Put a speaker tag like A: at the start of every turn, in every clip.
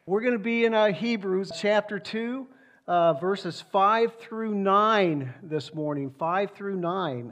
A: We're going to be in Hebrews chapter 2, verses 5 through 9 this morning. 5 through 9.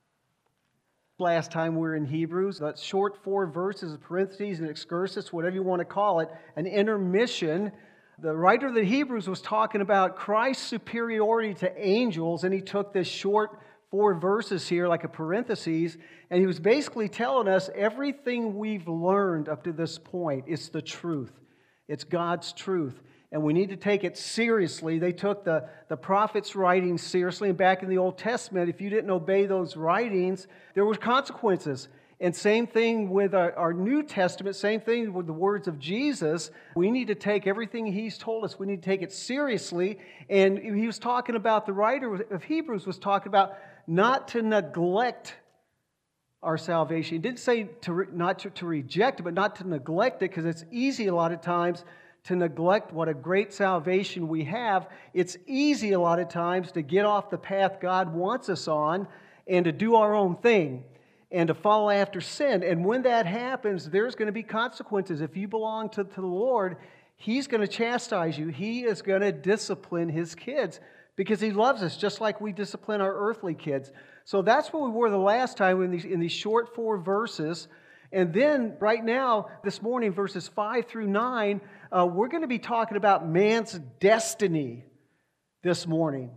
A: Last time we were in Hebrews, that short 4 verses, parentheses, and excursus, whatever you want to call it, an intermission. The writer of the Hebrews was talking about Christ's superiority to angels, and he took this short 4 verses here, like a parentheses, and he was basically telling us everything we've learned up to this point is the truth. It's God's truth, and we need to take it seriously. They took the prophets' writings seriously, and back in the Old Testament, if you didn't obey those writings, there were consequences. And same thing with our New Testament, same thing with the words of Jesus. We need to take everything He's told us, we need to take it seriously. And he was talking about, the writer of Hebrews was talking about not to neglect our salvation. He didn't say not to reject it, but not to neglect it, because it's easy a lot of times to neglect what a great salvation we have. It's easy a lot of times to get off the path God wants us on and to do our own thing and to follow after sin. And when that happens, there's going to be consequences. If you belong to the Lord, He's going to chastise you. He is going to discipline His kids because He loves us, just like we discipline our earthly kids. So that's where we were the last time in these short 4 verses. And then right now, this morning, verses 5 through 9, we're going to be talking about man's destiny this morning.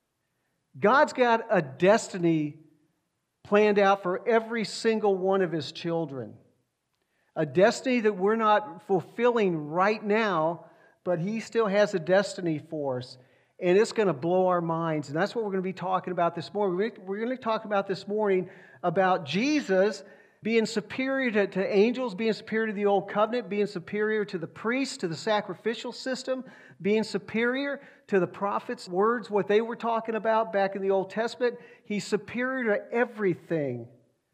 A: God's got a destiny planned out for every single one of His children. A destiny that we're not fulfilling right now, but He still has a destiny for us. And it's going to blow our minds. And that's what we're going to be talking about this morning. We're going to talk about this morning about Jesus being superior to angels, being superior to the old covenant, being superior to the priests, to the sacrificial system, being superior to the prophets' words, what they were talking about back in the Old Testament. He's superior to everything.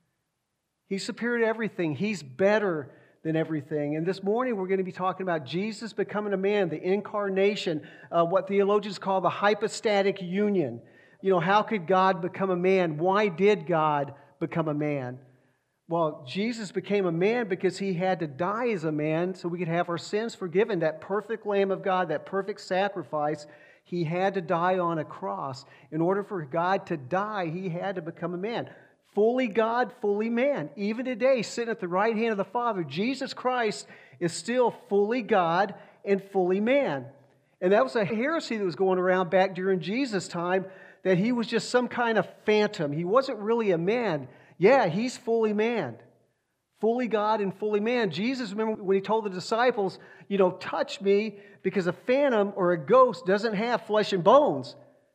A: He's superior to everything. He's better than everything. And this morning we're going to be talking about Jesus becoming a man, the incarnation, what theologians call the hypostatic union. You know, how could God become a man? Why did God become a man? Well, Jesus became a man because He had to die as a man so we could have our sins forgiven. That perfect Lamb of God, that perfect sacrifice, He had to die on a cross. In order for God to die, He had to become a man. Fully God, fully man. Even today, sitting at the right hand of the Father, Jesus Christ is still fully God and fully man. And that was a heresy that was going around back during Jesus' time, that He was just some kind of phantom. He wasn't really a man. Yeah, He's fully man. Fully God and fully man. Jesus, remember when He told the disciples, touch me, because a phantom or a ghost doesn't have flesh and bones.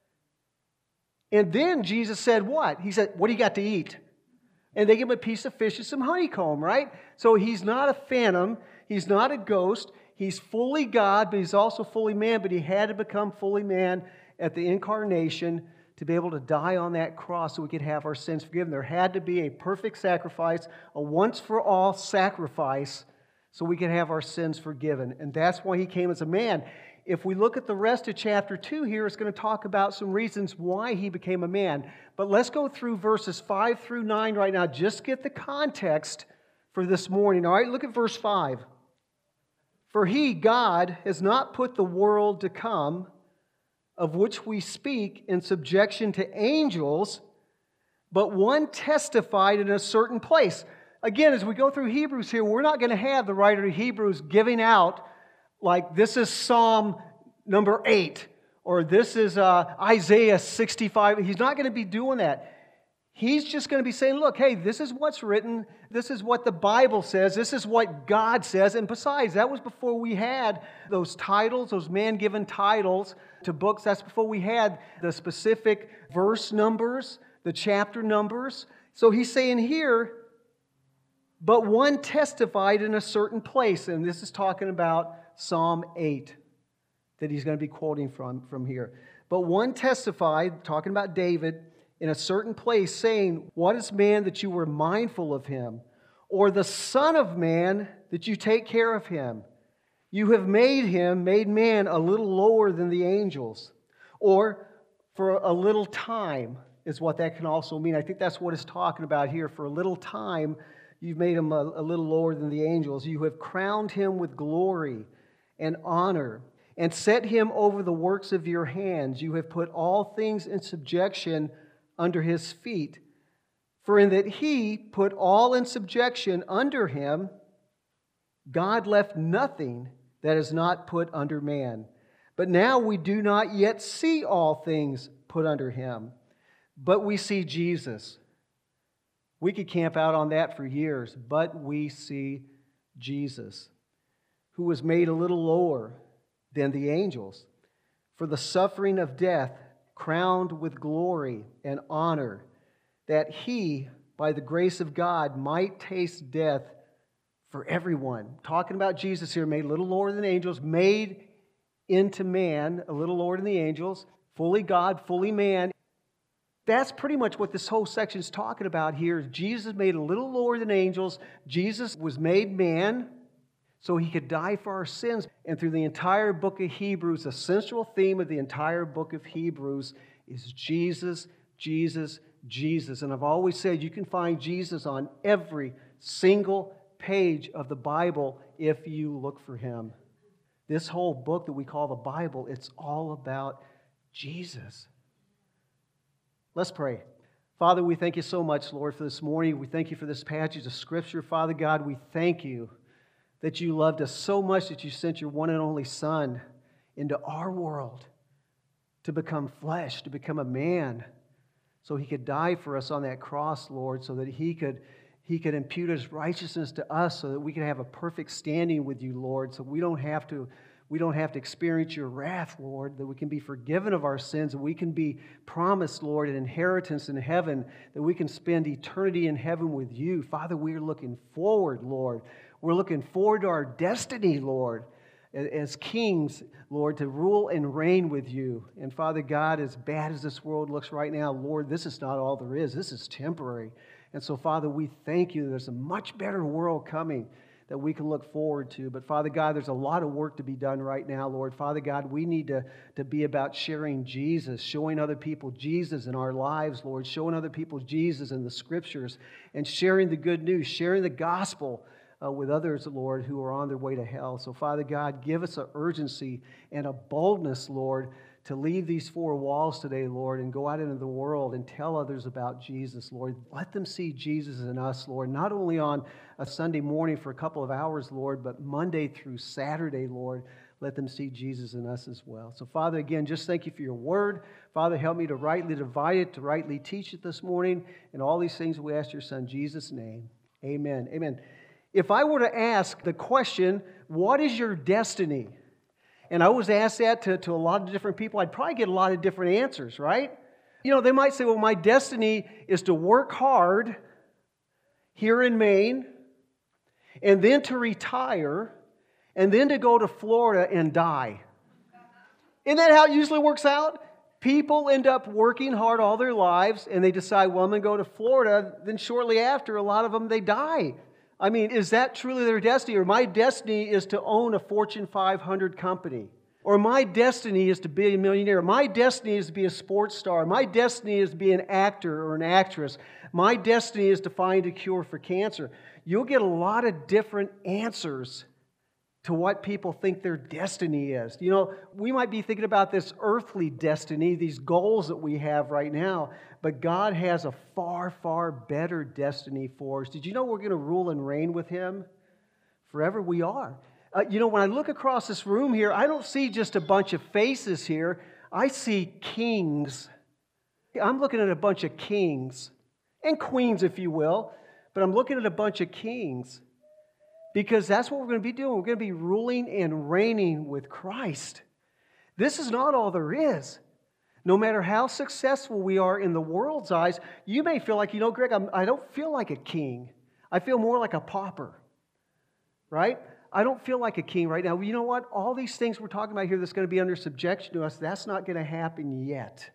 A: And then Jesus said what? He said, what do you got to eat? And they give Him a piece of fish and some honeycomb, right? So He's not a phantom. He's not a ghost. He's fully God, but He's also fully man. But He had to become fully man at the incarnation to be able to die on that cross so we could have our sins forgiven. There had to be a perfect sacrifice, a once-for-all sacrifice, so we could have our sins forgiven. And that's why He came as a man. If we look at the rest of chapter 2 here, it's going to talk about some reasons why He became a man. But let's go through verses 5 through 9 right now. Just get the context for this morning. All right, look at verse 5. For He, God, has not put the world to come, of which we speak, in subjection to angels, but one testified in a certain place. Again, as we go through Hebrews here, we're not going to have the writer of Hebrews giving out like this is Psalm number 8, or this is Isaiah 65. He's not going to be doing that. He's just going to be saying, look, hey, this is what's written. This is what the Bible says. This is what God says. And besides, that was before we had those titles, those man-given titles to books. That's before we had the specific verse numbers, the chapter numbers. So He's saying here, but one testified in a certain place. And this is talking about Psalm 8 that he's going to be quoting from here. But one testified, talking about David, in a certain place, saying, what is man that you were mindful of him? Or the Son of Man that you take care of him? You have made man a little lower than the angels. Or for a little time is what that can also mean. I think that's what it's talking about here. For a little time, you've made Him a little lower than the angels. You have crowned Him with glory and honor, and set him over the works of your hands. You have put all things in subjection under his feet. For in that he put all in subjection under him, God left nothing that is not put under man. But now we do not yet see all things put under him, but we see Jesus. We could camp out on that for years, but we see Jesus, who was made a little lower than the angels, for the suffering of death, crowned with glory and honor, that he, by the grace of God, might taste death for everyone. Talking about Jesus here, made a little lower than angels, made into man, a little lower than the angels, fully God, fully man. That's pretty much what this whole section is talking about here. Jesus made a little lower than angels. Jesus was made man so he could die for our sins. And through the entire book of Hebrews, the central theme of the entire book of Hebrews is Jesus, Jesus, Jesus. And I've always said you can find Jesus on every single page of the Bible if you look for him. This whole book that we call the Bible, it's all about Jesus. Let's pray. Father, we thank you so much, Lord, for this morning. We thank you for this passage of Scripture. Father God, we thank you that you loved us so much that you sent your one and only Son into our world to become flesh, to become a man, so he could die for us on that cross, Lord, so that he could impute his righteousness to us, so that we can have a perfect standing with you, Lord, so we don't have to experience your wrath, Lord, that we can be forgiven of our sins, and we can be promised, Lord, an inheritance in heaven, that we can spend eternity in heaven with you. Father, we are looking forward, Lord. We're looking forward to our destiny, Lord, as kings, Lord, to rule and reign with you. And Father God, as bad as this world looks right now, Lord, this is not all there is. This is temporary. And so, Father, we thank you. There's a much better world coming that we can look forward to. But Father God, there's a lot of work to be done right now, Lord. Father God, we need to be about sharing Jesus, showing other people Jesus in our lives, Lord, showing other people Jesus in the Scriptures, and sharing the good news, sharing the gospel with others, Lord, who are on their way to hell. So Father God, give us an urgency and a boldness, Lord, to leave these four walls today, Lord, and go out into the world and tell others about Jesus, Lord. Let them see Jesus in us, Lord, not only on a Sunday morning for a couple of hours, Lord, but Monday through Saturday, Lord. Let them see Jesus in us as well. So, Father, again, just thank you for your word. Father, help me to rightly divide it, to rightly teach it this morning. And all these things we ask your Son, Jesus' name. Amen. Amen. If I were to ask the question, what is your destiny? And I was asked that to a lot of different people, I'd probably get a lot of different answers, right? You know, they might say, well, my destiny is to work hard here in Maine, and then to retire, and then to go to Florida and die. Isn't that how it usually works out? People end up working hard all their lives, and they decide, well, I'm going to go to Florida. Then shortly after, a lot of them, they die. I mean, is that truly their destiny? Or my destiny is to own a Fortune 500 company. Or my destiny is to be a millionaire. My destiny is to be a sports star. My destiny is to be an actor or an actress. My destiny is to find a cure for cancer. You'll get a lot of different answers to what people think their destiny is. You know, we might be thinking about this earthly destiny, these goals that we have right now, but God has a far, far better destiny for us. Did you know we're going to rule and reign with Him? Forever we are. You know, when I look across this room here, I don't see just a bunch of faces here. I see kings. I'm looking at a bunch of kings and queens, if you will, but I'm looking at a bunch of kings. Because that's what we're going to be doing. We're going to be ruling and reigning with Christ. This is not all there is. No matter how successful we are in the world's eyes, you may feel like, you know, Greg, I don't feel like a king. I feel more like a pauper. Right? I don't feel like a king right now. You know what? All these things we're talking about here that's going to be under subjection to us, that's not going to happen yet.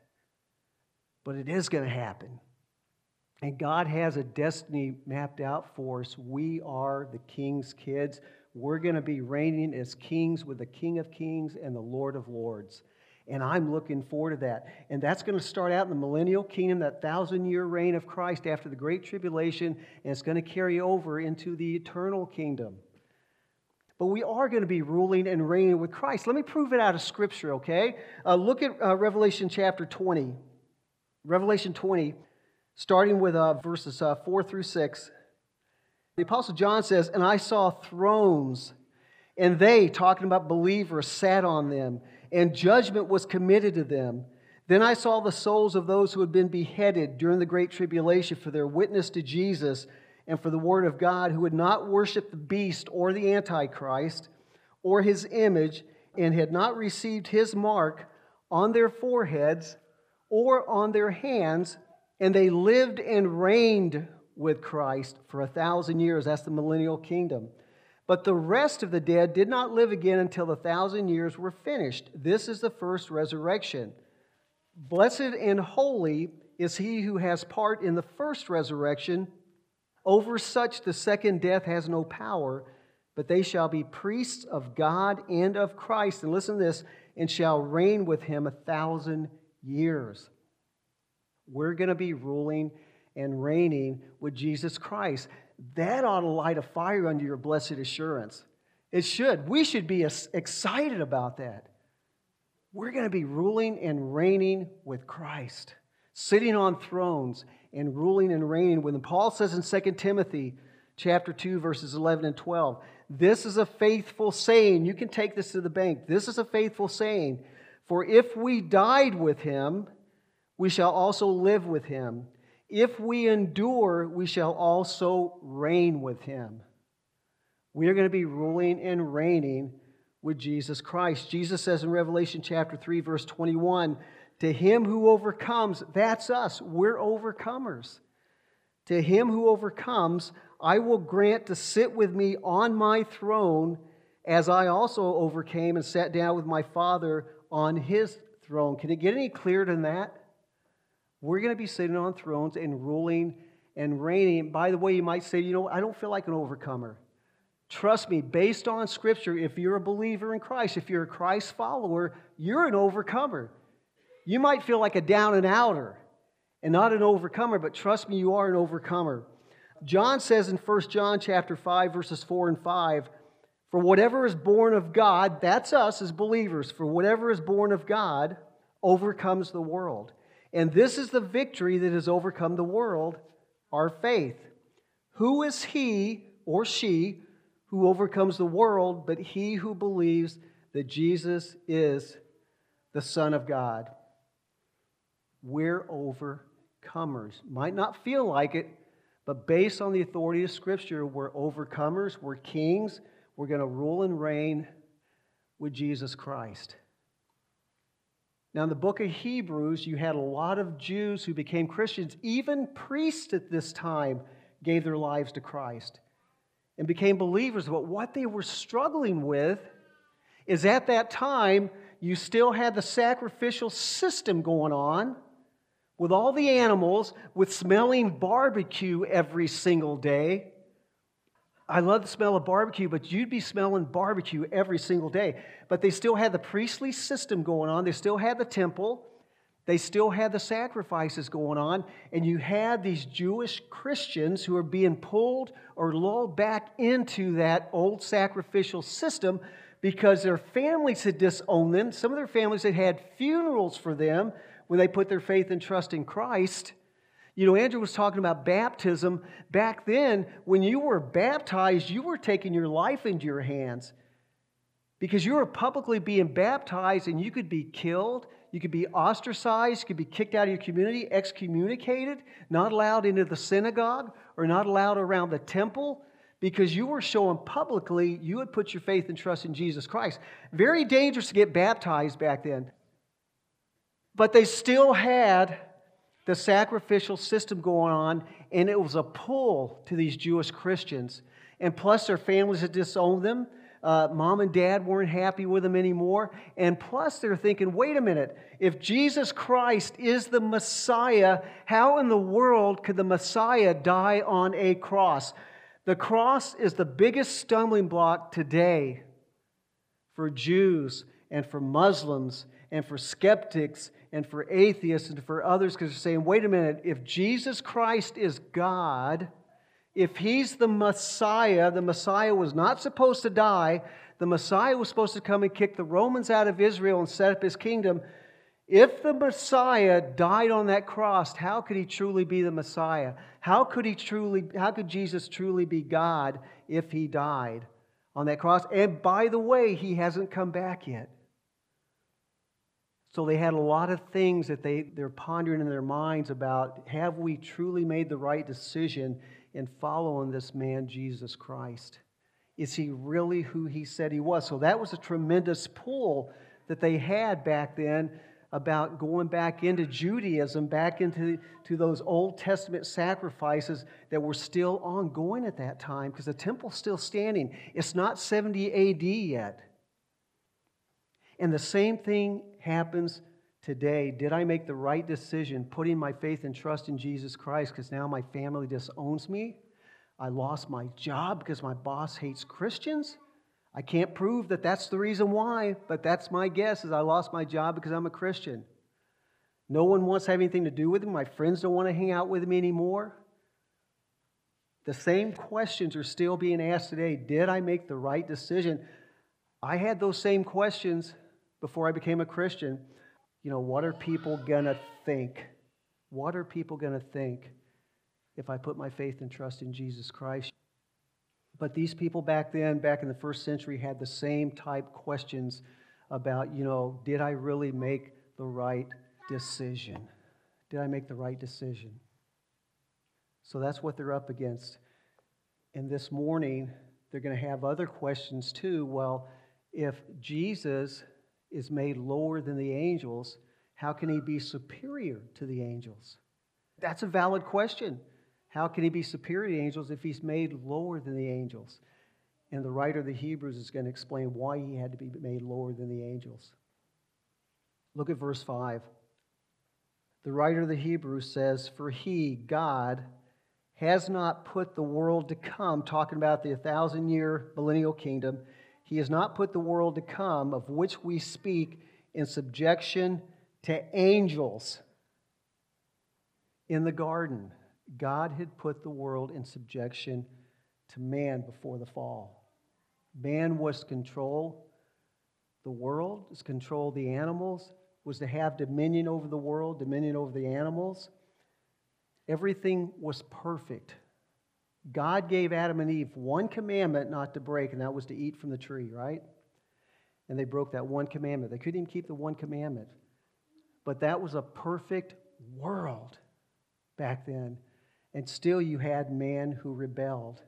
A: But it is going to happen. And God has a destiny mapped out for us. We are the King's kids. We're going to be reigning as kings with the King of Kings and the Lord of Lords. And I'm looking forward to that. And that's going to start out in the millennial kingdom, that 1,000-year reign of Christ after the Great Tribulation, and it's going to carry over into the eternal kingdom. but we are going to be ruling and reigning with Christ. Let me prove it out of Scripture, okay? Look at Revelation chapter 20. Revelation 20, starting with verses 4 through 6. The Apostle John says, "And I saw thrones, and they," talking about believers, "sat on them, and judgment was committed to them. Then I saw the souls of those who had been beheaded during the great tribulation for their witness to Jesus and for the word of God, who had not worshipped the beast or the Antichrist or his image, and had not received his mark on their foreheads or on their hands, and they lived and reigned with Christ for 1,000 years." That's the millennial kingdom. "But the rest of the dead did not live again until the 1,000 years were finished. This is the first resurrection. Blessed and holy is he who has part in the first resurrection. Over such the second death has no power, but they shall be priests of God and of Christ." And listen to this, "and shall reign with him 1,000 years." We're going to be ruling and reigning with Jesus Christ. That ought to light a fire under your blessed assurance. It should. We should be excited about that. We're going to be ruling and reigning with Christ, sitting on thrones and ruling and reigning with him. Paul says in 2 Timothy chapter 2, verses 11 and 12, "This is a faithful saying." You can take this to the bank. "This is a faithful saying. For if we died with him, we shall also live with him. If we endure, we shall also reign with him." We are going to be ruling and reigning with Jesus Christ. Jesus says in Revelation chapter 3, verse 21, "To him who overcomes," that's us, we're overcomers. "To him who overcomes, I will grant to sit with me on my throne, as I also overcame and sat down with my Father on his throne." Can it get any clearer than that? We're going to be sitting on thrones and ruling and reigning. By the way, you might say, I don't feel like an overcomer. Trust me, based on Scripture, if you're a believer in Christ, if you're a Christ follower, you're an overcomer. You might feel like a down and outer and not an overcomer, but trust me, you are an overcomer. John says in 1 John chapter 5, verses 4 and 5, "For whatever is born of God," that's us as believers, "for whatever is born of God overcomes the world. And this is the victory that has overcome the world, our faith. Who is he or she who overcomes the world but he who believes that Jesus is the Son of God?" We're overcomers. Might not feel like it, but based on the authority of Scripture, we're overcomers, we're kings, we're going to rule and reign with Jesus Christ. Now, in the book of Hebrews, you had a lot of Jews who became Christians. Even priests at this time gave their lives to Christ and became believers. But what they were struggling with is at that time, you still had the sacrificial system going on with all the animals, with smelling barbecue every single day. I love the smell of barbecue, but you'd be smelling barbecue every single day. But they still had the priestly system going on. They still had the temple. They still had the sacrifices going on. And you had these Jewish Christians who were being pulled or lulled back into that old sacrificial system because their families had disowned them. Some of their families had had funerals for them when they put their faith and trust in Christ. Andrew was talking about baptism. Back then, when you were baptized, you were taking your life into your hands because you were publicly being baptized and you could be killed, you could be ostracized, you could be kicked out of your community, excommunicated, not allowed into the synagogue or not allowed around the temple because you were showing publicly you had put your faith and trust in Jesus Christ. Very dangerous to get baptized back then. But they still had the sacrificial system going on, and it was a pull to these Jewish Christians. And plus, their families had disowned them. Mom and dad weren't happy with them anymore. And plus, they're thinking, wait a minute, if Jesus Christ is the Messiah, how in the world could the Messiah die on a cross? The cross is the biggest stumbling block today for Jews and for Muslims and for skeptics and for atheists and for others because they're saying, wait a minute, if Jesus Christ is God, If He's the Messiah was not supposed to die. The Messiah was supposed to come and kick the Romans out of Israel and set up His kingdom. If the Messiah died on that cross, how could He truly be the Messiah? How could Jesus truly be God if He died on that cross? And by the way, He hasn't come back yet. So they had a lot of things that they're pondering in their minds about, have we truly made the right decision in following this man, Jesus Christ? Is He really who He said He was? So that was a tremendous pull that they had back then about going back into Judaism, back into those Old Testament sacrifices that were still ongoing at that time, because the temple's still standing. It's not 70 AD yet. And the same thing happens today. Did I make the right decision putting my faith and trust in Jesus Christ because now my family disowns me? I lost my job because my boss hates Christians? I can't prove that that's the reason why, but that's my guess, is I lost my job because I'm a Christian. No one wants to have anything to do with me. My friends don't want to hang out with me anymore. The same questions are still being asked today. Did I make the right decision? I had those same questions before I became a Christian. What are people going to think? What are people going to think if I put my faith and trust in Jesus Christ? But these people back then, back in the first century, had the same type questions about, did I really make the right decision? Did I make the right decision? So that's what they're up against. And this morning, they're going to have other questions too. Well, if Jesus is made lower than the angels, how can He be superior to the angels? That's a valid question. How can He be superior to the angels if He's made lower than the angels? And the writer of the Hebrews is going to explain why He had to be made lower than the angels. Look at verse 5. The writer of the Hebrews says, "For He, God, has not put the world to come," talking about the 1,000-year millennial kingdom, "He has not put the world to come, of which we speak, in subjection to angels." In the garden, God had put the world in subjection to man before the fall. Man was to control the world, was to control the animals, was to have dominion over the world, dominion over the animals. Everything was perfect. God gave Adam and Eve one commandment not to break, and that was to eat from the tree, right? And they broke that one commandment. They couldn't even keep the one commandment. But that was a perfect world back then. And still you had man who rebelled.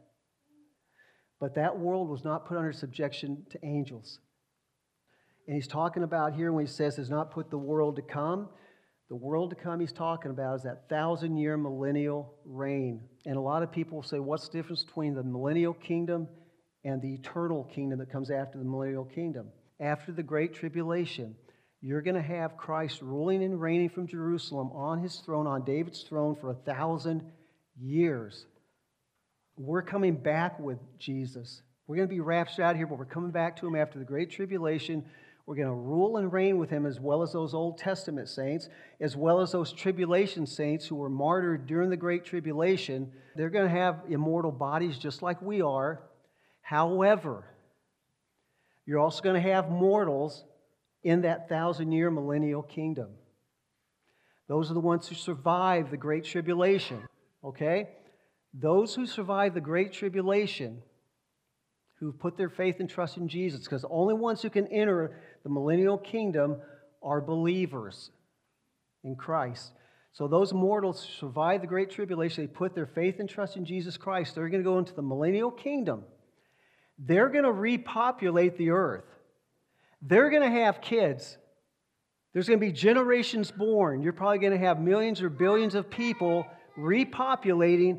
A: But that world was not put under subjection to angels. And he's talking about here when he says has not put the world to come. The world to come he's talking about is that 1,000-year millennial reign. And a lot of people will say, what's the difference between the millennial kingdom and the eternal kingdom that comes after the millennial kingdom? After the Great Tribulation, you're going to have Christ ruling and reigning from Jerusalem on His throne, on David's throne, for 1,000 years. We're coming back with Jesus. We're going to be raptured out here, but we're coming back to Him after the Great Tribulation. We're going to rule and reign with Him, as well as those Old Testament saints, as well as those tribulation saints who were martyred during the Great Tribulation. They're going to have immortal bodies just like we are. However, you're also going to have mortals in that 1,000-year millennial kingdom. Those are the ones who survive the Great Tribulation. Okay? Those who survive the Great Tribulation, who put their faith and trust in Jesus, because the only ones who can enter the millennial kingdom are believers in Christ. So those mortals who survive the Great Tribulation, they put their faith and trust in Jesus Christ, they're going to go into the millennial kingdom. They're going to repopulate the earth. They're going to have kids. There's going to be generations born. You're probably going to have millions or billions of people repopulating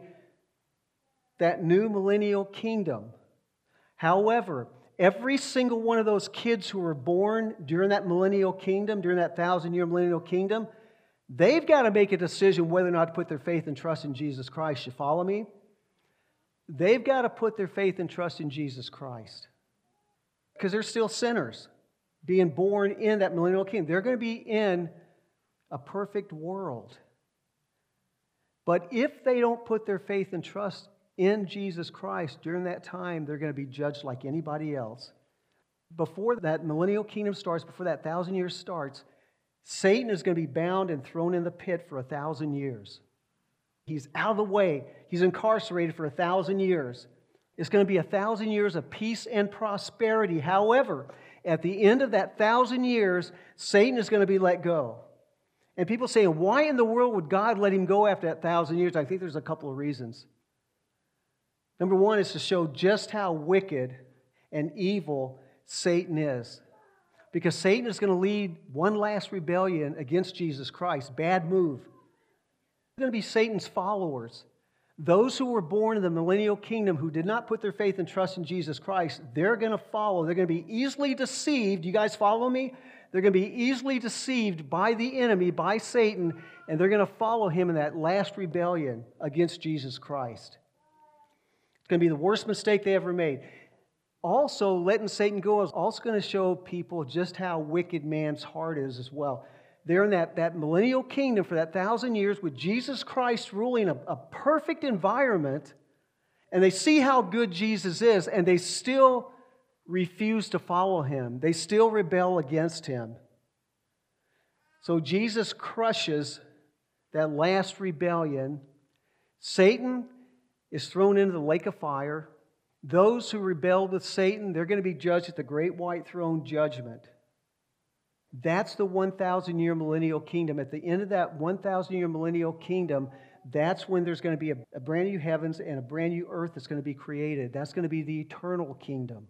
A: that new millennial kingdom. However, every single one of those kids who were born during that millennial kingdom, during that 1,000-year millennial kingdom, they've got to make a decision whether or not to put their faith and trust in Jesus Christ. You follow me? They've got to put their faith and trust in Jesus Christ. Because they're still sinners being born in that millennial kingdom. They're going to be in a perfect world. But if they don't put their faith and trust in Jesus Christ, during that time, they're going to be judged like anybody else. Before that millennial kingdom starts, before that 1,000 years starts, Satan is going to be bound and thrown in the pit for 1,000 years. He's out of the way. He's incarcerated for 1,000 years. It's going to be 1,000 years of peace and prosperity. However, at the end of that 1,000 years, Satan is going to be let go. And people say, why in the world would God let him go after that 1,000 years? I think there's a couple of reasons. Number one is to show just how wicked and evil Satan is. Because Satan is going to lead one last rebellion against Jesus Christ. Bad move. They're going to be Satan's followers. Those who were born in the millennial kingdom who did not put their faith and trust in Jesus Christ, they're going to follow. They're going to be easily deceived. You guys follow me? They're going to be easily deceived by the enemy, by Satan, and they're going to follow him in that last rebellion against Jesus Christ. It's going to be the worst mistake they ever made. Also, letting Satan go is also going to show people just how wicked man's heart is as well. They're in that millennial kingdom for that 1,000 years with Jesus Christ ruling a perfect environment, and they see how good Jesus is, and they still refuse to follow him. They still rebel against him. So Jesus crushes that last rebellion. Satan is thrown into the lake of fire. Those who rebelled with Satan, they're going to be judged at the great white throne judgment. That's the 1,000-year millennial kingdom. At the end of that 1,000-year millennial kingdom, that's when there's going to be a brand new heavens and a brand new earth that's going to be created. That's going to be the eternal kingdom,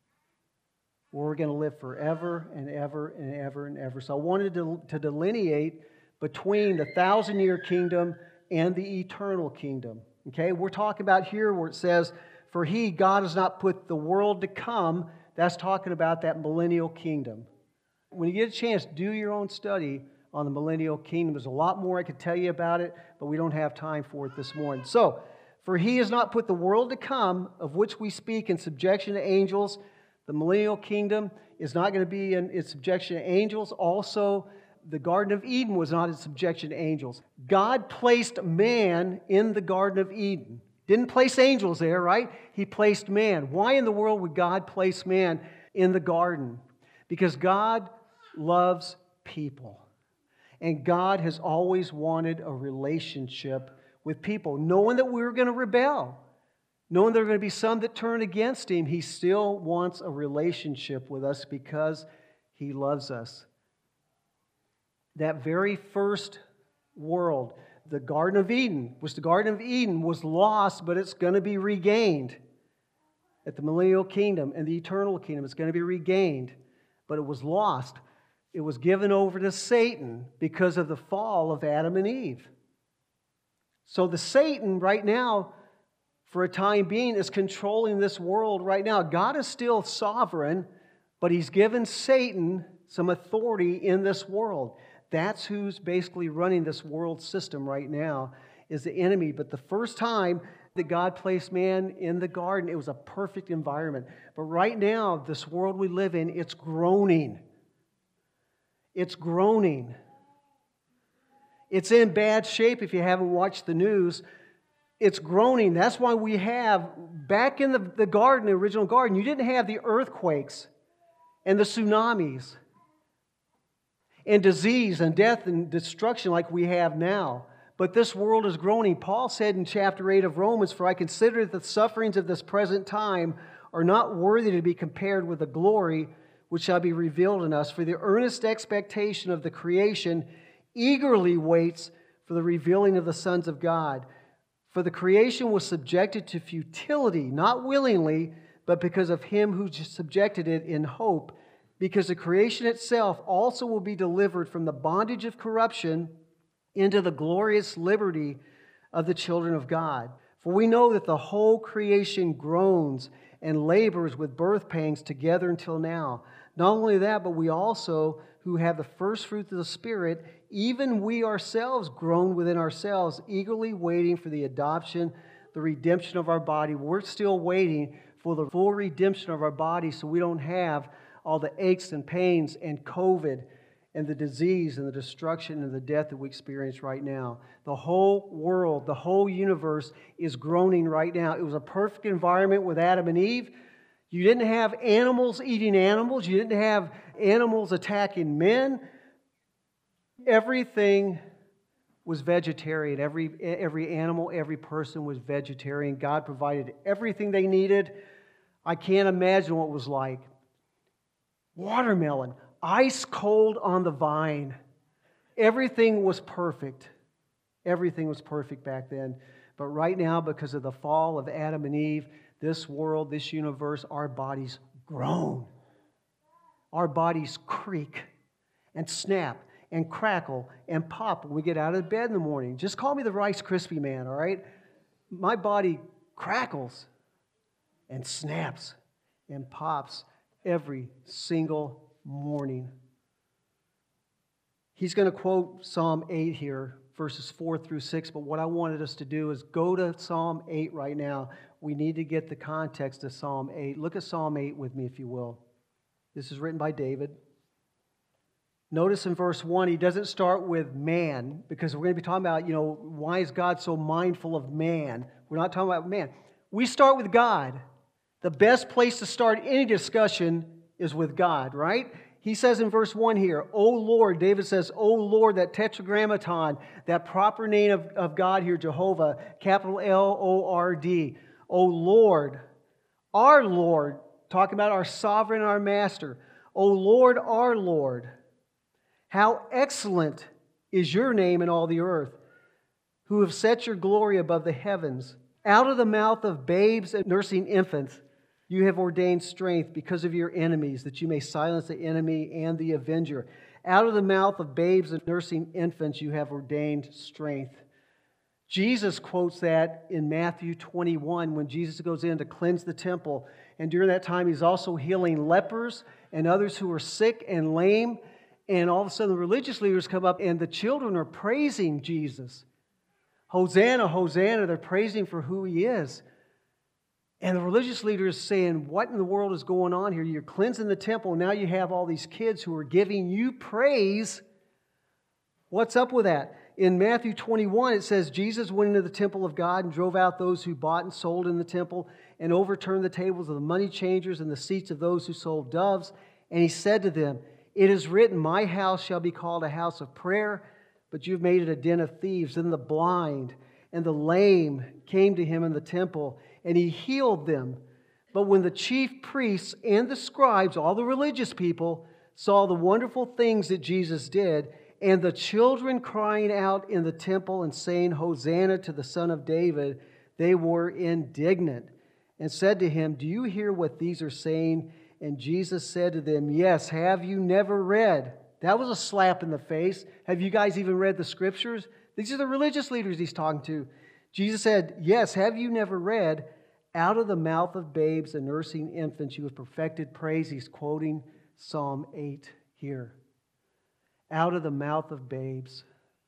A: where we're going to live forever and ever and ever and ever. So I wanted to delineate between the 1,000-year kingdom and the eternal kingdom. Okay, we're talking about here where it says, for he, God, has not put the world to come. That's talking about that millennial kingdom. When you get a chance, do your own study on the millennial kingdom. There's a lot more I could tell you about it, but we don't have time for it this morning. So, for he has not put the world to come, of which we speak, in subjection to angels. The millennial kingdom is not going to be in subjection to angels. Also, the Garden of Eden was not in subjection to angels. God placed man in the Garden of Eden. Didn't place angels there, right? He placed man. Why in the world would God place man in the garden? Because God loves people. And God has always wanted a relationship with people. Knowing that we were going to rebel, knowing there are going to be some that turn against him, he still wants a relationship with us because he loves us. That very first world, the Garden of Eden, was lost, but it's going to be regained. At the millennial kingdom and the eternal kingdom, it's going to be regained. But it was lost. It was given over to Satan because of the fall of Adam and Eve. So the Satan right now, for a time being, is controlling this world right now. God is still sovereign, but he's given Satan some authority in this world. That's who's basically running this world system right now, is the enemy. But the first time that God placed man in the garden, it was a perfect environment. But right now, this world we live in, it's groaning. It's groaning. It's in bad shape if you haven't watched the news. It's groaning. That's why we have, back in the garden, the original garden, you didn't have the earthquakes and the tsunamis and disease and death and destruction like we have now. But this world is groaning. Paul said in chapter 8 of Romans, for I consider that the sufferings of this present time are not worthy to be compared with the glory which shall be revealed in us. For the earnest expectation of the creation eagerly waits for the revealing of the sons of God. For the creation was subjected to futility, not willingly, but because of him who subjected it in hope, because the creation itself also will be delivered from the bondage of corruption into the glorious liberty of the children of God. For we know that the whole creation groans and labors with birth pangs together until now. Not only that, but we also, who have the first fruits of the Spirit, even we ourselves groan within ourselves, eagerly waiting for the adoption, the redemption of our body. We're still waiting for the full redemption of our body so we don't have all the aches and pains and COVID and the disease and the destruction and the death that we experience right now. The whole world, the whole universe is groaning right now. It was a perfect environment with Adam and Eve. You didn't have animals eating animals. You didn't have animals attacking men. Everything was vegetarian. Every animal, every person was vegetarian. God provided everything they needed. I can't imagine what it was like. Watermelon, ice cold on the vine. Everything was perfect. Everything was perfect back then. But right now, because of the fall of Adam and Eve, this world, this universe, our bodies groan. Our bodies creak and snap and crackle and pop when we get out of bed in the morning. Just call me the Rice Krispie Man, all right? My body crackles and snaps and pops every single morning. He's going to quote Psalm 8 here, verses 4 through 6, but what I wanted us to do is go to Psalm 8 right now. We need to get the context of Psalm 8. Look at Psalm 8 with me, if you will. This is written by David. Notice in verse 1, he doesn't start with man, because we're going to be talking about, why is God so mindful of man? We're not talking about man. We start with God. The best place to start any discussion is with God, right? He says in verse 1 here, O Lord, David says, O Lord, that tetragrammaton, that proper name of God here, Jehovah, capital L-O-R-D. O Lord, our Lord, talking about our sovereign, our master. O Lord, our Lord, how excellent is your name in all the earth, who have set your glory above the heavens. Out of the mouth of babes and nursing infants, you have ordained strength because of your enemies, that you may silence the enemy and the avenger. Out of the mouth of babes and nursing infants, you have ordained strength. Jesus quotes that in Matthew 21 when Jesus goes in to cleanse the temple. And during that time, he's also healing lepers and others who are sick and lame. And all of a sudden, the religious leaders come up and the children are praising Jesus. Hosanna, Hosanna, they're praising for who he is. And the religious leaders saying, what in the world is going on here? You're cleansing the temple. Now you have all these kids who are giving you praise. What's up with that? In Matthew 21, it says, Jesus went into the temple of God and drove out those who bought and sold in the temple and overturned the tables of the money changers and the seats of those who sold doves. And he said to them, it is written, my house shall be called a house of prayer, but you've made it a den of thieves. And the blind and the lame came to him in the temple, and he healed them. But when the chief priests and the scribes, all the religious people, saw the wonderful things that Jesus did, and the children crying out in the temple and saying, Hosanna to the Son of David, they were indignant and said to him, do you hear what these are saying? And Jesus said to them, yes, have you never read? That was a slap in the face. Have you guys even read the scriptures? These are the religious leaders he's talking to. Jesus said, yes, have you never read, out of the mouth of babes and nursing infants you have perfected praise. He's quoting Psalm 8 here. Out of the mouth of babes.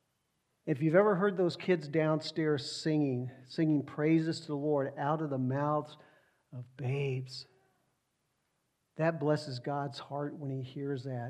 A: If you've ever heard those kids downstairs singing praises to the Lord out of the mouths of babes, that blesses God's heart when he hears that.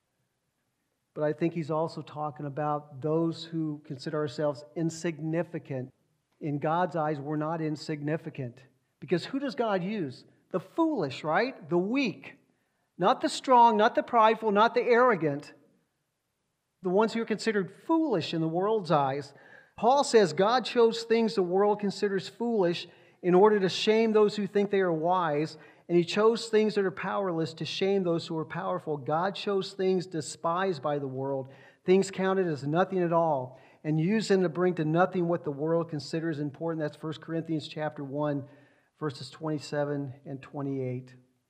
A: But I think he's also talking about those who consider ourselves insignificant. In God's eyes, we're not insignificant. Because who does God use? The foolish, right? The weak. Not the strong, not the prideful, not the arrogant. The ones who are considered foolish in the world's eyes. Paul says God chose things the world considers foolish in order to shame those who think they are wise. And he chose things that are powerless to shame those who are powerful. God chose things despised by the world, things counted as nothing at all, and used them to bring to nothing what the world considers important. That's 1 Corinthians chapter 1, verses 27 and 28.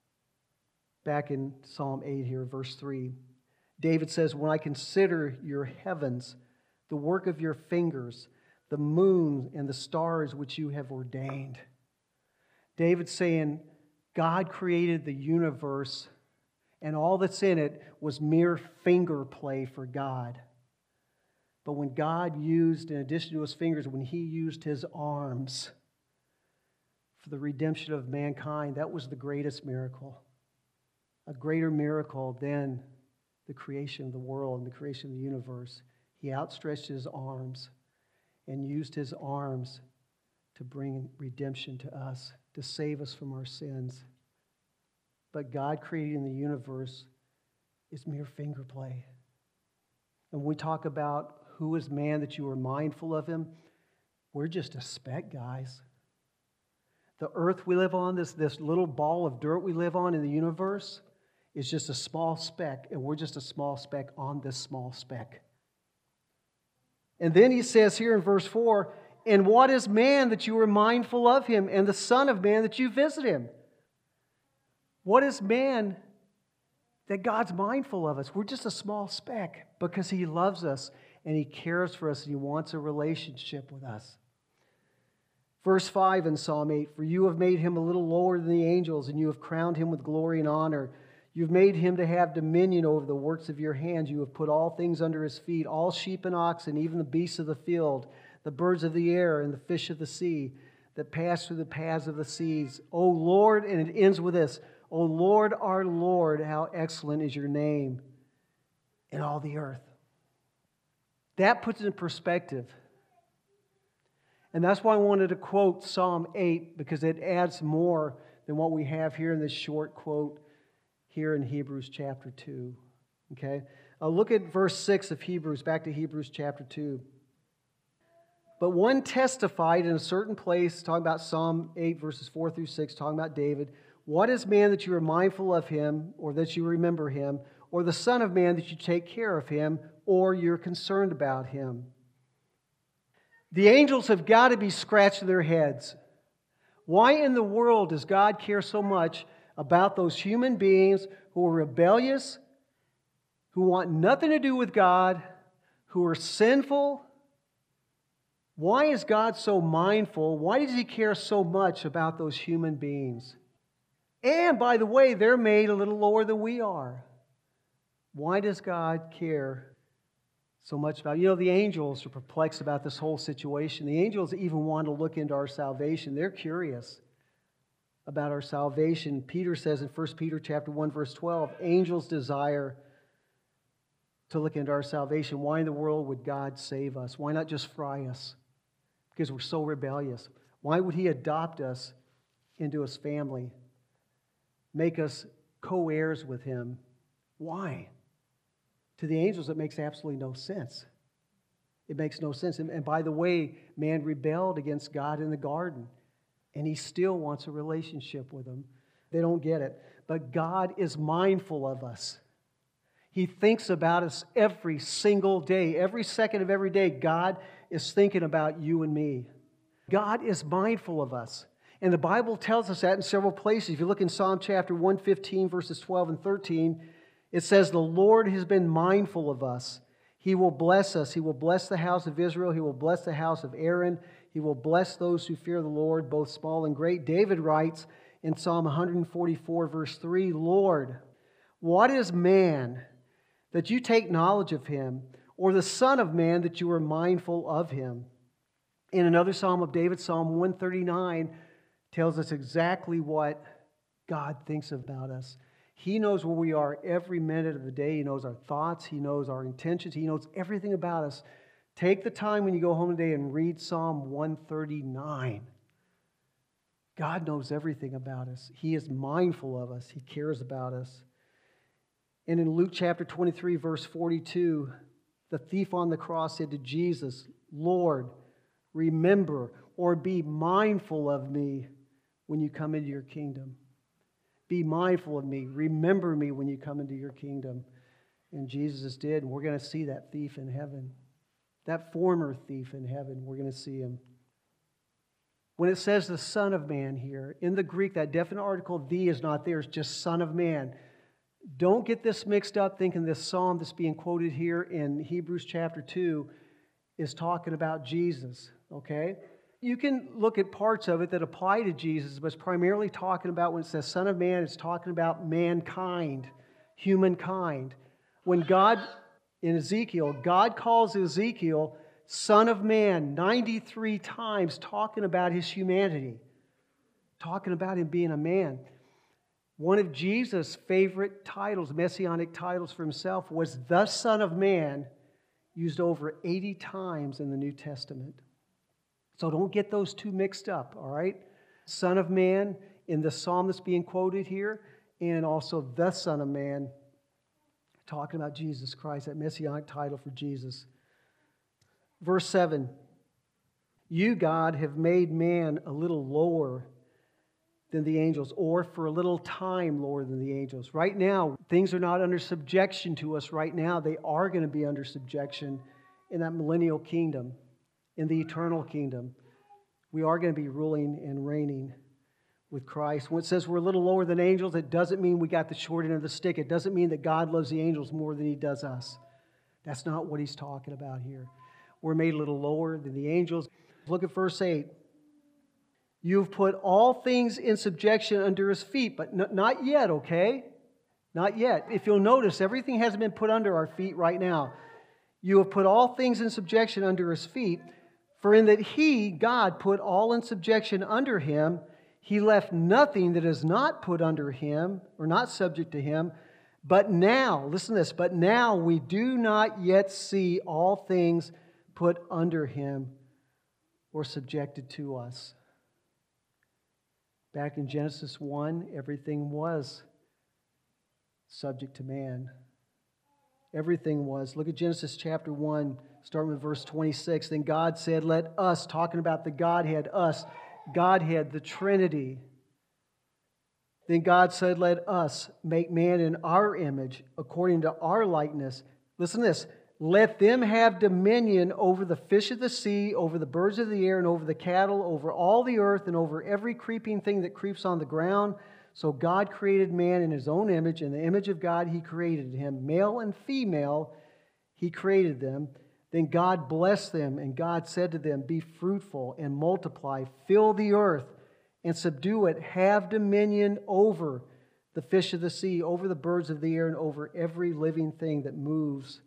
A: Back in Psalm 8 here, verse 3. David says, when I consider your heavens, the work of your fingers, the moon and the stars which you have ordained. David's saying, God created the universe, and all that's in it was mere finger play for God. But when God used, in addition to his fingers, when he used his arms for the redemption of mankind, that was the greatest miracle. A greater miracle than the creation of the world and the creation of the universe, He outstretched His arms and used His arms to bring redemption to us, to save us from our sins. But God creating the universe is mere finger play. And when we talk about who is man that you are mindful of him, we're just a speck, guys. The earth we live on, this little ball of dirt we live on in the universe, is just a small speck, and we're just a small speck on this small speck. And then he says here in verse 4, and what is man that you are mindful of him, and the Son of Man that you visit him? What is man that God's mindful of us? We're just a small speck because He loves us and He cares for us and He wants a relationship with us. Verse 5 in Psalm 8, for you have made Him a little lower than the angels, and you have crowned Him with glory and honor. You've made Him to have dominion over the works of your hands. You have put all things under His feet, all sheep and oxen, even the beasts of the field, the birds of the air and the fish of the sea that pass through the paths of the seas. O Lord, and it ends with this, O Lord, our Lord, how excellent is your name in all the earth. That puts it in perspective. And that's why I wanted to quote Psalm 8, because it adds more than what we have here in this short quote here in Hebrews chapter 2. Okay? Look at verse 6 of Hebrews, back to Hebrews chapter 2. But one testified in a certain place, talking about Psalm 8, verses 4 through 6, talking about David, what is man that you are mindful of him, or that you remember him, or the Son of Man that you take care of him, or you're concerned about him? The angels have got to be scratching their heads. Why in the world does God care so much about those human beings who are rebellious, who want nothing to do with God, who are sinful? Why is God so mindful? Why does He care so much about those human beings? And by the way, they're made a little lower than we are. Why does God care so much about? You know, the angels are perplexed about this whole situation. The angels even want to look into our salvation. They're curious about our salvation. Peter says in 1 Peter chapter 1, verse 12, angels desire to look into our salvation. Why in the world would God save us? Why not just fry us? Because we're so rebellious. Why would He adopt us into His family? Make us co-heirs with Him? Why? To the angels, it makes absolutely no sense. It makes no sense. And by the way, man rebelled against God in the garden, and He still wants a relationship with them. They don't get it. But God is mindful of us. He thinks about us every single day. Every second of every day, God is thinking about you and me. God is mindful of us. And the Bible tells us that in several places. If you look in Psalm chapter 115, verses 12 and 13, it says, the Lord has been mindful of us. He will bless us. He will bless the house of Israel. He will bless the house of Aaron. He will bless those who fear the Lord, both small and great. David writes in Psalm 144, verse 3, Lord, what is man that you take knowledge of him, or the Son of Man that you are mindful of him? In another Psalm of David, Psalm 139, tells us exactly what God thinks about us. He knows where we are every minute of the day. He knows our thoughts. He knows our intentions. He knows everything about us. Take the time when you go home today and read Psalm 139. God knows everything about us. He is mindful of us. He cares about us. And in Luke chapter 23, verse 42, the thief on the cross said to Jesus, Lord, remember or be mindful of me when you come into your kingdom. Be mindful of me. Remember me when you come into your kingdom. And Jesus did. And we're going to see that thief in heaven. That former thief in heaven. We're going to see him. When it says the Son of Man here, in the Greek, that definite article, the, is not there. It's just Son of Man. Don't get this mixed up thinking this psalm that's being quoted here in Hebrews chapter 2 is talking about Jesus. Okay? You can look at parts of it that apply to Jesus, but it's primarily talking about, when it says Son of Man, it's talking about mankind, humankind. When God, in Ezekiel, God calls Ezekiel Son of Man 93 times, talking about his humanity, talking about him being a man. One of Jesus' favorite titles, messianic titles for himself, was the Son of Man, used over 80 times in the New Testament. So don't get those two mixed up, all right? Son of Man in the psalm that's being quoted here, and also the Son of Man, talking about Jesus Christ, that messianic title for Jesus. Verse 7, you, God, have made man a little lower than the angels, or for a little time lower than the angels. Right now, things are not under subjection to us right now. They are going to be under subjection in that millennial kingdom, in the eternal kingdom. We are going to be ruling and reigning with Christ. When it says we're a little lower than angels, it doesn't mean we got the short end of the stick. It doesn't mean that God loves the angels more than He does us. That's not what He's talking about here. We're made a little lower than the angels. Look at verse 8. You've put all things in subjection under His feet, but not yet, okay? Not yet. If you'll notice, everything hasn't been put under our feet right now. You have put all things in subjection under His feet, for in that He, God, put all in subjection under Him, He left nothing that is not put under Him, or not subject to Him. But now, listen to this, but now we do not yet see all things put under Him or subjected to us. Back in Genesis 1, everything was subject to man. Everything was. Look at Genesis chapter 1, starting with verse 26. Then God said, let us, talking about the Godhead, us, Godhead, the Trinity. Then God said, let us make man in our image, according to our likeness. Listen to this. Let them have dominion over the fish of the sea, over the birds of the air, and over the cattle, over all the earth, and over every creeping thing that creeps on the ground. So God created man in His own image. In the image of God He created him. Male and female He created them. Then God blessed them, and God said to them, be fruitful and multiply, fill the earth and subdue it. Have dominion over the fish of the sea, over the birds of the air, and over every living thing that moves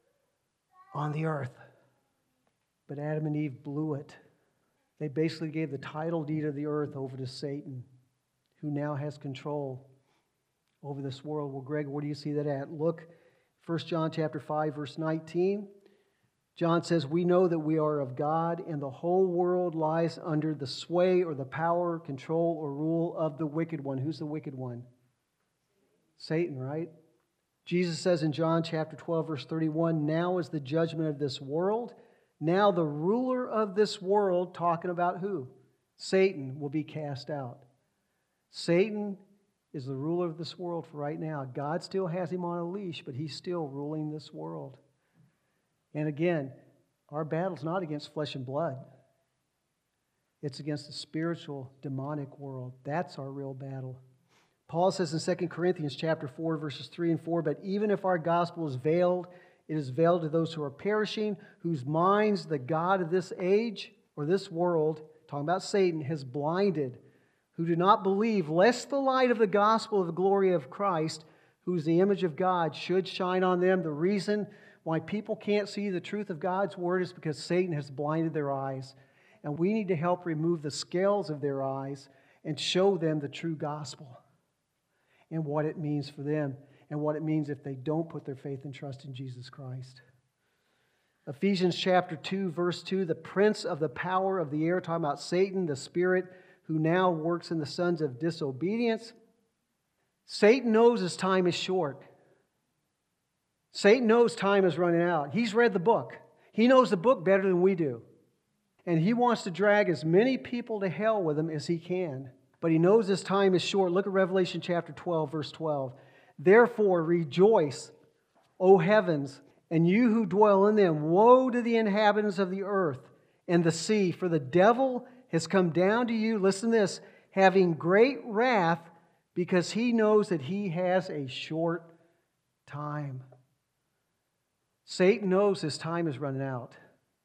A: on the earth. But Adam and Eve blew it. They basically gave the title deed of the earth over to Satan, who now has control over this world. Well, Greg, where do you see that at? Look, 1 John chapter 5, verse 19. John says, we know that we are of God, and the whole world lies under the sway or the power, control, or rule of the wicked one. Who's the wicked one? Satan, right? Jesus says in John chapter 12, verse 31, now is the judgment of this world. Now the ruler of this world, talking about who? Satan, will be cast out. Satan is the ruler of this world for right now. God still has him on a leash, but he's still ruling this world. And again, our battle's not against flesh and blood. It's against the spiritual, demonic world. That's our real battle. Paul says in 2 Corinthians chapter 4, verses 3 and 4, but even if our gospel is veiled, it is veiled to those who are perishing, whose minds the God of this age, or this world, talking about Satan, has blinded, who do not believe, lest the light of the gospel of the glory of Christ, who is the image of God, should shine on them. The reason why people can't see the truth of God's word is because Satan has blinded their eyes. And we need to help remove the scales of their eyes and show them the true gospel and what it means for them and what it means if they don't put their faith and trust in Jesus Christ. Ephesians chapter 2, verse 2, the prince of the power of the air, talking about Satan, the spirit who now works in the sons of disobedience. Satan knows his time is short. Satan knows time is running out. He's read the book. He knows the book better than we do. And he wants to drag as many people to hell with him as he can. But he knows his time is short. Look at Revelation chapter 12, verse 12. Therefore rejoice, O heavens, and you who dwell in them. Woe to the inhabitants of the earth and the sea, for the devil has come down to you, listen to this, having great wrath, because he knows that he has a short time. Satan knows his time is running out.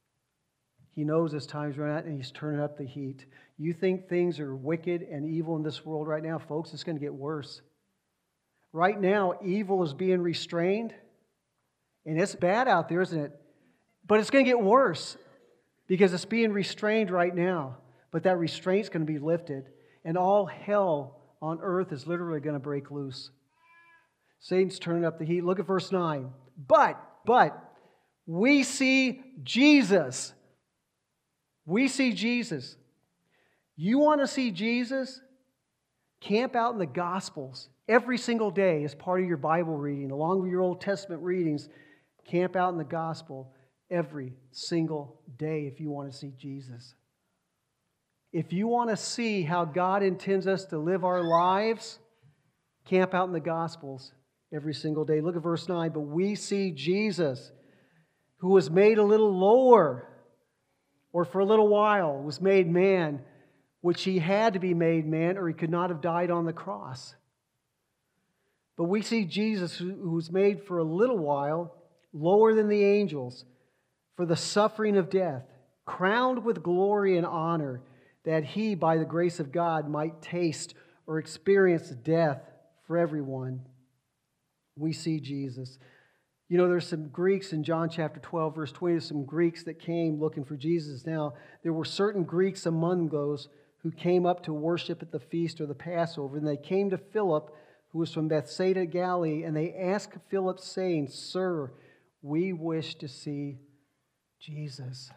A: He knows his time is running out, and he's turning up the heat. You think things are wicked and evil in this world right now, folks, it's going to get worse. Right now, evil is being restrained, and it's bad out there, isn't it? But it's going to get worse because it's being restrained right now. But that restraint's going to be lifted, and all hell on earth is literally going to break loose. Satan's turning up the heat. Look at verse 9. But we see Jesus. We see Jesus. You want to see Jesus? Camp out in the Gospels every single day as part of your Bible reading, along with your Old Testament readings. Camp out in the Gospel every single day if you want to see Jesus. If you want to see how God intends us to live our lives, camp out in the Gospels every single day. Look at verse 9. But we see Jesus, who was made a little lower, or for a little while was made man, which he had to be made man, or he could not have died on the cross. But we see Jesus, who was made for a little while, lower than the angels, for the suffering of death, crowned with glory and honor, that he, by the grace of God, might taste or experience death for everyone. We see Jesus. You know, there's some Greeks in John chapter 12, verse 20, there's some Greeks that came looking for Jesus. Now, there were certain Greeks among those who came up to worship at the feast or the Passover, and they came to Philip, who was from Bethsaida, Galilee, and they asked Philip, saying, Sir, we wish to see Jesus.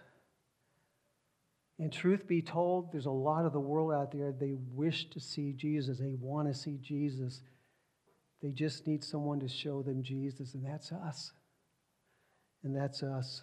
A: And truth be told, there's a lot of the world out there, they wish to see Jesus. They want to see Jesus. They just need someone to show them Jesus, and that's us. And that's us.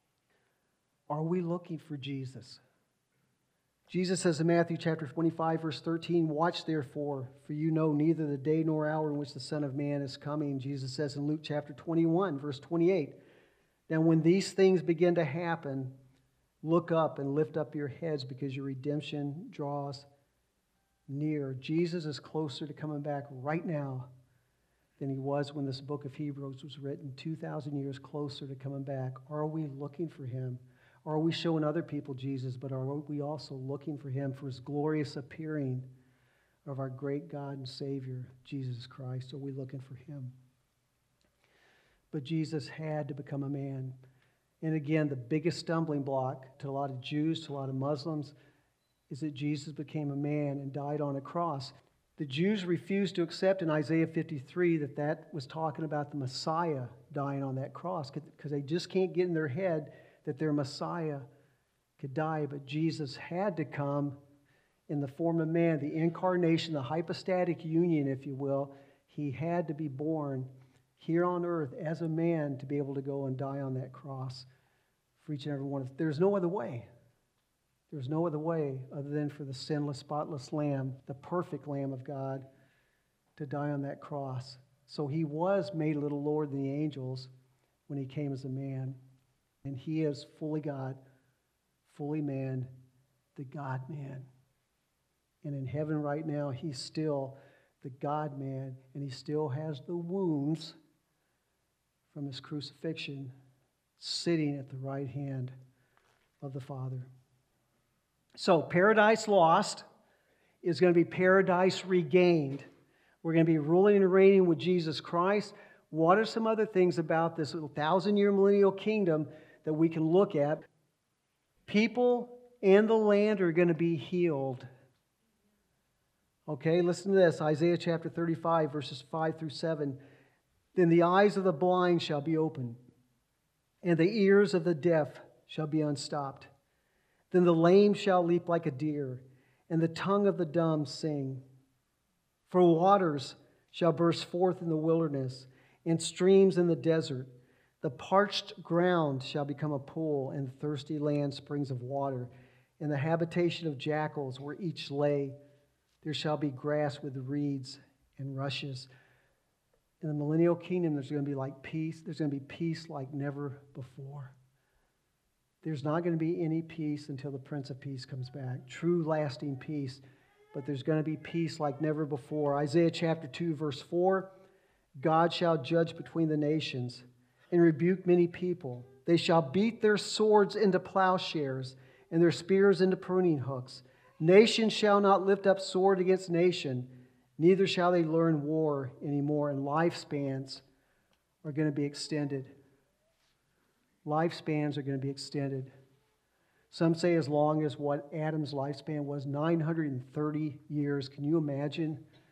A: Are we looking for Jesus? Jesus says in Matthew chapter 25, verse 13, Watch therefore, for you know neither the day nor hour in which the Son of Man is coming. Jesus says in Luke chapter 21, verse 28, Now when these things begin to happen, look up and lift up your heads, because your redemption draws near. Jesus is closer to coming back right now than he was when this book of Hebrews was written, 2,000 years closer to coming back. Are we looking for him? Or are we showing other people Jesus, but are we also looking for him, for his glorious appearing of our great God and Savior, Jesus Christ? Are we looking for him? But Jesus had to become a man. And again, the biggest stumbling block to a lot of Jews, to a lot of Muslims, is that Jesus became a man and died on a cross. The Jews refused to accept in Isaiah 53 that was talking about the Messiah dying on that cross, because they just can't get in their head that their Messiah could die. But Jesus had to come in the form of man, the incarnation, the hypostatic union, if you will. He had to be born here on earth as a man to be able to go and die on that cross for each and every one of us. There's no other way. There's no other way other than for the sinless, spotless Lamb, the perfect Lamb of God, to die on that cross. So he was made a little lower than the angels when he came as a man. And he is fully God, fully man, the God-man. And in heaven right now, he's still the God-man, and he still has the wounds from his crucifixion, sitting at the right hand of the Father. So paradise lost is going to be paradise regained. We're going to be ruling and reigning with Jesus Christ. What are some other things about this 1,000-year millennial kingdom that we can look at? People and the land are going to be healed. Okay, listen to this. Isaiah chapter 35, verses 5 through 7. Then the eyes of the blind shall be opened, and the ears of the deaf shall be unstopped. Then the lame shall leap like a deer, and the tongue of the dumb sing. For waters shall burst forth in the wilderness, and streams in the desert. The parched ground shall become a pool, and the thirsty land springs of water. In the habitation of jackals, where each lay, there shall be grass with reeds and rushes. In the millennial kingdom, there's going to be like peace. There's going to be peace like never before. There's not going to be any peace until the Prince of Peace comes back. True, lasting peace. But there's going to be peace like never before. Isaiah chapter 2, verse 4. God shall judge between the nations and rebuke many people. They shall beat their swords into plowshares and their spears into pruning hooks. Nation shall not lift up sword against nation, neither shall they learn war anymore. And lifespans are going to be extended. Lifespans are going to be extended. Some say as long as what Adam's lifespan was, 930 years. Can you imagine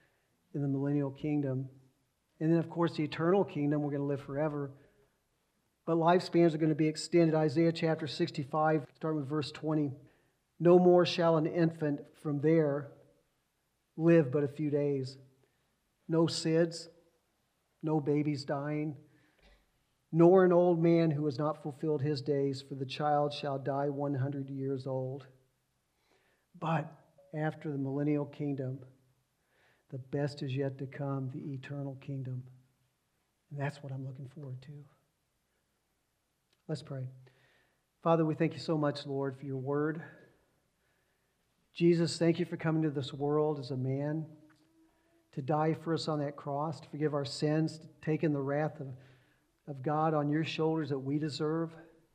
A: in the millennial kingdom. And then, of course, the eternal kingdom, we're going to live forever. But lifespans are going to be extended. Isaiah chapter 65, starting with verse 20. No more shall an infant from there live but a few days. No SIDS, no babies dying, nor an old man who has not fulfilled his days, for the child shall die 100 years old. But after the millennial kingdom, the best is yet to come, the eternal kingdom. And that's what I'm looking forward to. Let's pray. Father, we thank you so much, Lord, for your word. Jesus, thank you for coming to this world as a man, to die for us on that cross, to forgive our sins, to take in the wrath of God on your shoulders that we deserve.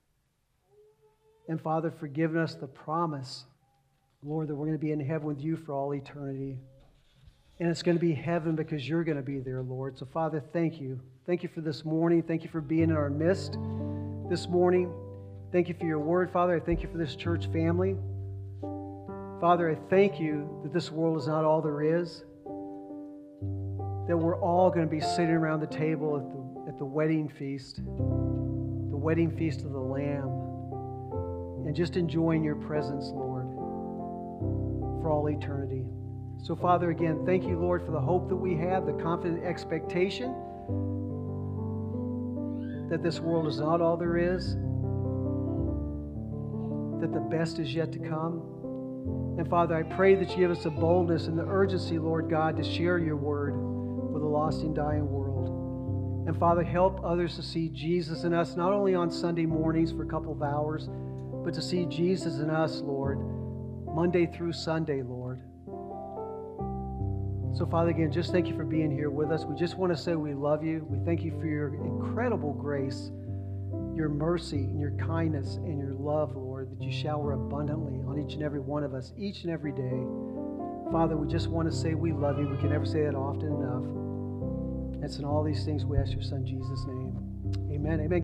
A: And Father, for giving us the promise, Lord, that we're going to be in heaven with you for all eternity. And it's going to be heaven because you're going to be there, Lord. So Father, thank you. Thank you for this morning. Thank you for being in our midst this morning. Thank you for your word, Father. I thank you for this church family. Father, I thank you that this world is not all there is, that we're all going to be sitting around the table at the wedding feast of the Lamb, and just enjoying your presence, Lord, for all eternity. So, Father, again, thank you, Lord, for the hope that we have, the confident expectation that this world is not all there is, that the best is yet to come. And Father, I pray that you give us the boldness and the urgency, Lord God, to share your word with a lost and dying world. And Father, help others to see Jesus in us, not only on Sunday mornings for a couple of hours, but to see Jesus in us, Lord, Monday through Sunday, Lord. So Father, again, just thank you for being here with us. We just want to say we love you. We thank you for your incredible grace, your mercy, and your kindness, and your love, Lord, that you shower abundantly on each and every one of us, each and every day. Father, we just want to say we love you. We can never say that often enough. It's in all these things we ask your Son, Jesus' name. Amen. Amen.